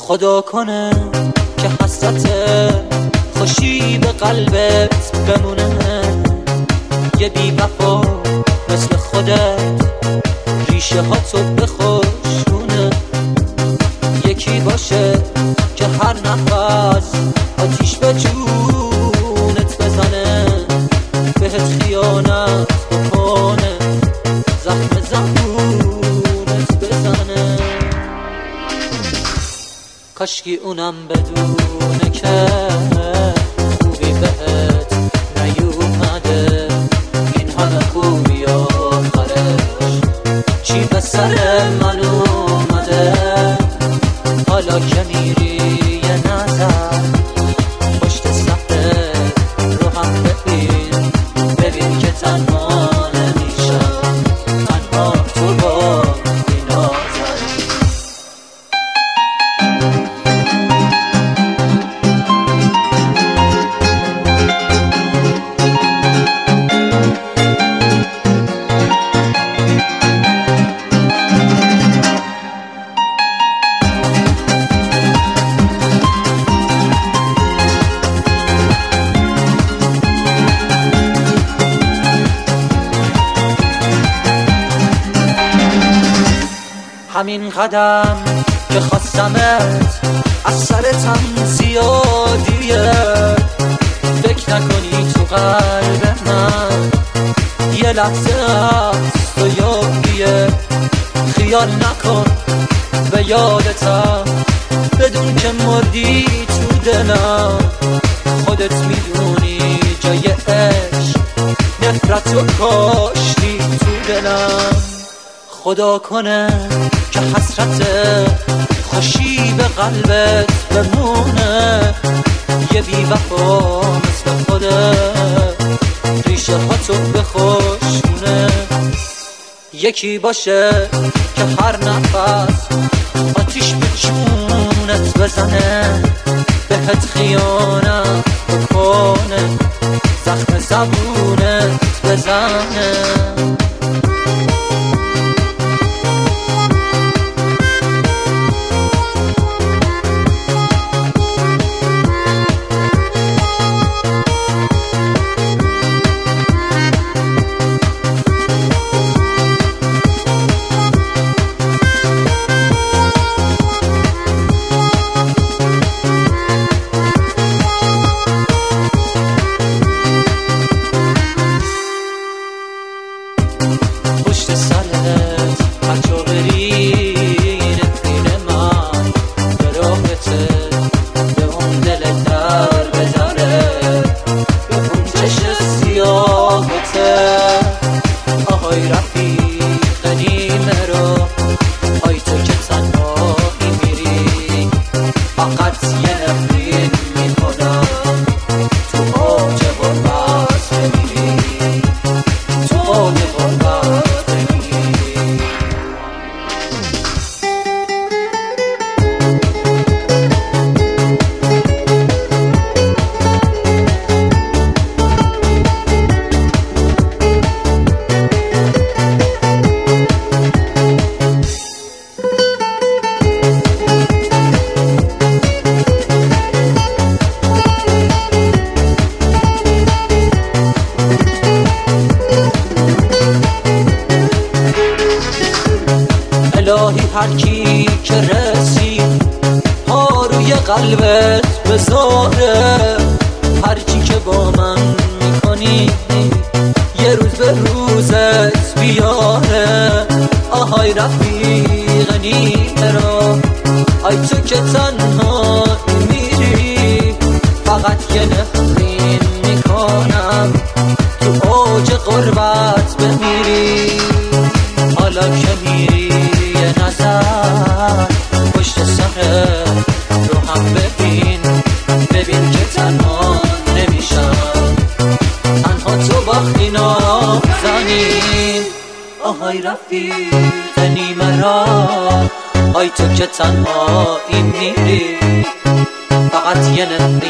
خدا کنه که حسرت خوشی به قلبت بمونه، یه بی وفا مثل خودت ریشه ها تو بخشونه، یکی باشه که هر نفس آتیش به جونت بزنه، بهت خیانت بکنه، زخم زبونت بزنه. کاشکی اونم بدونه که خوبی بهت نیومده، این همه خوبی آخرش چی به سر من اومده. حالا که میری یه نظر پشت صفحه رو هم ببین، ببین که تنها نمیشم، تنها تو با این آزاری. همین قدم که خواستمت از سرتم زیادیه، فکر نکنی تو قلب من یه لحظه از تو یادیه. خیال نکن به یادتم، بدون که مردی تو دلم، خودت میدونی جای عشق نفرت و کاشتی تو دلم. خدا کنه که حسرت خوشی به قلبت بمونه، یه بی وفا مثل خودت ریشه ها تو بخشونه، یکی باشه که هر نفس آتیش به جونت بزنه، بهت خیانت بکنه، زخم زبونت بزنه. پشت سرت هر جا بری نفرین من به راهته، به اون دل در بذاره، به اون چشم سیاهته. آهای رفیق نیمه رو، آی تو که تنهایی میری، فقط یه نفرین میکنم تو اوج غربت بمیری، تو اوج غربت. الهی هر کی که رسید پا روی قلبت بذاره، هر چی که با من میکنی یه روز به روزت بیاره. آهای رفیق نیمه رو، آی تو که تنها میری، فقط یه نفرین میکنم تو اوج غربت بمیری. حالا که میری یه نظر پشت سر رو هم ببین، ببین که تنها نمیشم، تنها تو باختی نازنین. آهای رفیق نیمه را، آی تو که تنها این میری، فقط یه نفرین